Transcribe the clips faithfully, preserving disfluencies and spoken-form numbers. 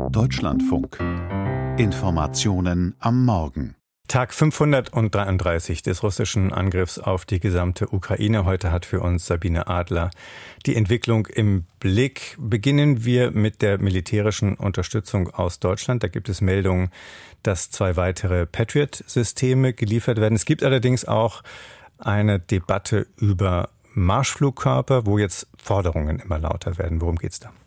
Deutschlandfunk. Informationen am Morgen. Tag fünfhundertdreiunddreißig des russischen Angriffs auf die gesamte Ukraine. Heute hat für uns Sabine Adler die Entwicklung im Blick. Beginnen wir mit der militärischen Unterstützung aus Deutschland. Da gibt es Meldungen, dass zwei weitere Patriot-Systeme geliefert werden. Es gibt allerdings auch eine Debatte über Marschflugkörper, wo jetzt Forderungen immer lauter werden. Worum geht's da?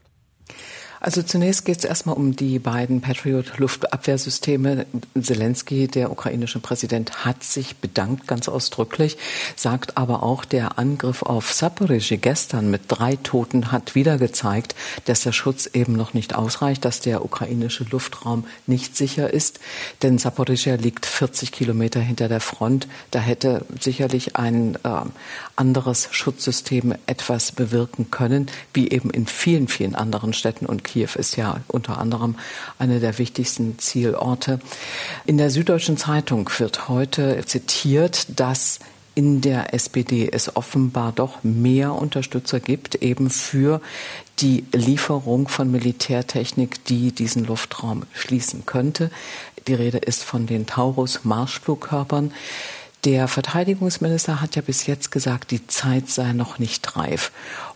Also zunächst geht es erstmal um die beiden Patriot-Luftabwehrsysteme. Zelensky, der ukrainische Präsident, hat sich bedankt, ganz ausdrücklich, sagt aber auch, der Angriff auf Saporischschja gestern mit drei Toten hat wieder gezeigt, dass der Schutz eben noch nicht ausreicht, dass der ukrainische Luftraum nicht sicher ist. Denn Saporischschja liegt vierzig Kilometer hinter der Front. Da hätte sicherlich ein äh, anderes Schutzsystem etwas bewirken können, wie eben in vielen, vielen anderen Städten. Und Kiew ist ja unter anderem einer der wichtigsten Zielorte. In der Süddeutschen Zeitung wird heute zitiert, dass in der S P D es offenbar doch mehr Unterstützer gibt, eben für die Lieferung von Militärtechnik, die diesen Luftraum schließen könnte. Die Rede ist von den Taurus-Marschflugkörpern. Der Verteidigungsminister hat ja bis jetzt gesagt, die Zeit sei noch nicht reif.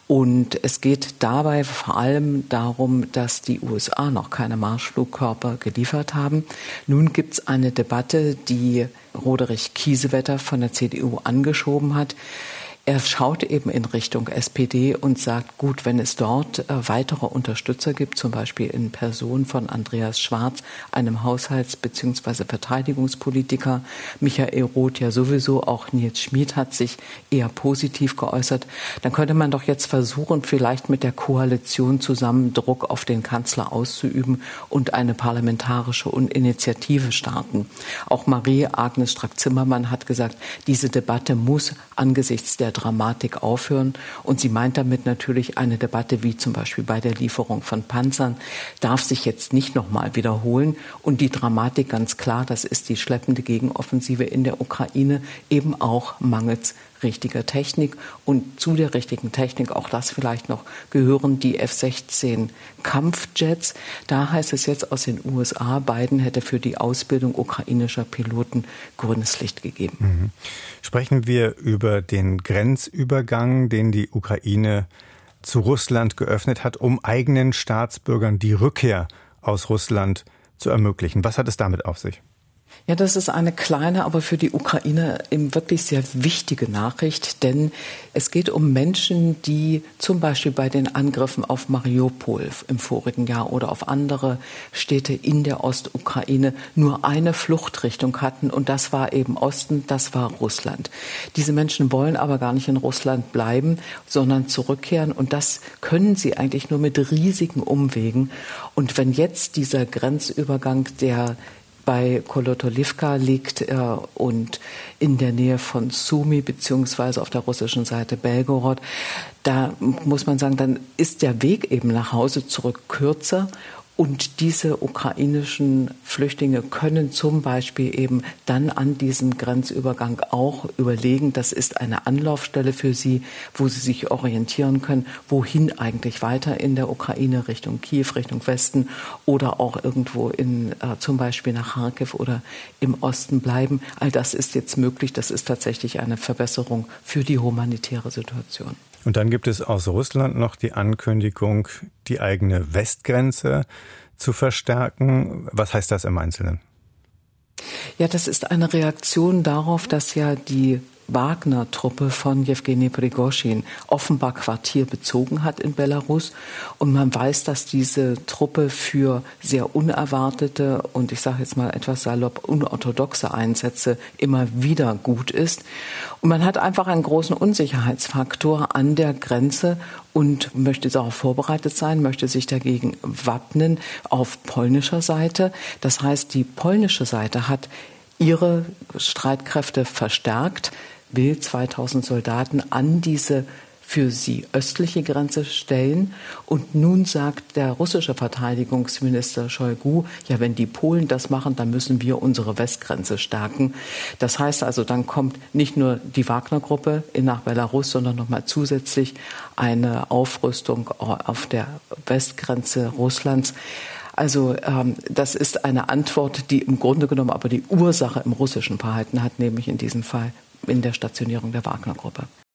Und es geht dabei vor allem darum, dass die U S A noch keine Marschflugkörper geliefert haben. Nun gibt es eine Debatte, die Roderich Kiesewetter von der C D U angeschoben hat. Er schaut eben in Richtung S P D und sagt, gut, wenn es dort äh, weitere Unterstützer gibt, zum Beispiel in Person von Andreas Schwarz, einem Haushalts- bzw. Verteidigungspolitiker, Michael Roth ja sowieso, auch Nils Schmid hat sich eher positiv geäußert, dann könnte man doch jetzt versuchen, vielleicht mit der Koalition zusammen Druck auf den Kanzler auszuüben und eine parlamentarische Initiative starten. Auch Marie-Agnes Strack-Zimmermann hat gesagt, diese Debatte muss angesichts der Dramatik aufhören. Und sie meint damit natürlich eine Debatte wie zum Beispiel bei der Lieferung von Panzern, darf sich jetzt nicht nochmal wiederholen. Und die Dramatik ganz klar, das ist die schleppende Gegenoffensive in der Ukraine, eben auch mangels richtiger Technik. Und zu der richtigen Technik, auch das vielleicht noch, gehören die F sechzehn Kampfjets. Da heißt es jetzt aus den U S A, Biden hätte für die Ausbildung ukrainischer Piloten grünes Licht gegeben. Mhm. Sprechen wir über den Grenzübergang, den die Ukraine zu Russland geöffnet hat, um eigenen Staatsbürgern die Rückkehr aus Russland zu ermöglichen. Was hat es damit auf sich? Ja, das ist eine kleine, aber für die Ukraine eben wirklich sehr wichtige Nachricht, denn es geht um Menschen, die zum Beispiel bei den Angriffen auf Mariupol im vorigen Jahr oder auf andere Städte in der Ostukraine nur eine Fluchtrichtung hatten und das war eben Osten, das war Russland. Diese Menschen wollen aber gar nicht in Russland bleiben, sondern zurückkehren und das können sie eigentlich nur mit riesigen Umwegen. Und wenn jetzt dieser Grenzübergang, der bei Kolotolivka liegt äh, und in der Nähe von Sumy beziehungsweise auf der russischen Seite Belgorod, da muss man sagen, dann ist der Weg eben nach Hause zurück kürzer. Und diese ukrainischen Flüchtlinge können zum Beispiel eben dann an diesem Grenzübergang auch überlegen, das ist eine Anlaufstelle für sie, wo sie sich orientieren können, wohin eigentlich weiter in der Ukraine, Richtung Kiew, Richtung Westen oder auch irgendwo in äh, zum Beispiel nach Kharkiv oder im Osten bleiben. All das ist jetzt möglich. Das ist tatsächlich eine Verbesserung für die humanitäre Situation. Und dann gibt es aus Russland noch die Ankündigung, die eigene Westgrenze zu verstärken. Was heißt das im Einzelnen? Ja, das ist eine Reaktion darauf, dass ja die Wagner-Truppe von Jewgeni Prigoschin offenbar Quartier bezogen hat in Belarus. Und man weiß, dass diese Truppe für sehr unerwartete und ich sage jetzt mal etwas salopp unorthodoxe Einsätze immer wieder gut ist. Und man hat einfach einen großen Unsicherheitsfaktor an der Grenze und möchte darauf vorbereitet sein, möchte sich dagegen wappnen auf polnischer Seite. Das heißt, die polnische Seite hat ihre Streitkräfte verstärkt, will zweitausend Soldaten an diese für sie östliche Grenze stellen. Und nun sagt der russische Verteidigungsminister Shoigu, ja, wenn die Polen das machen, dann müssen wir unsere Westgrenze stärken. Das heißt also, dann kommt nicht nur die Wagner-Gruppe nach Belarus, sondern nochmal zusätzlich eine Aufrüstung auf der Westgrenze Russlands. Also ähm, das ist eine Antwort, die im Grunde genommen aber die Ursache im russischen Verhalten hat, nämlich in diesem Fall in der Stationierung der Wagner-Gruppe.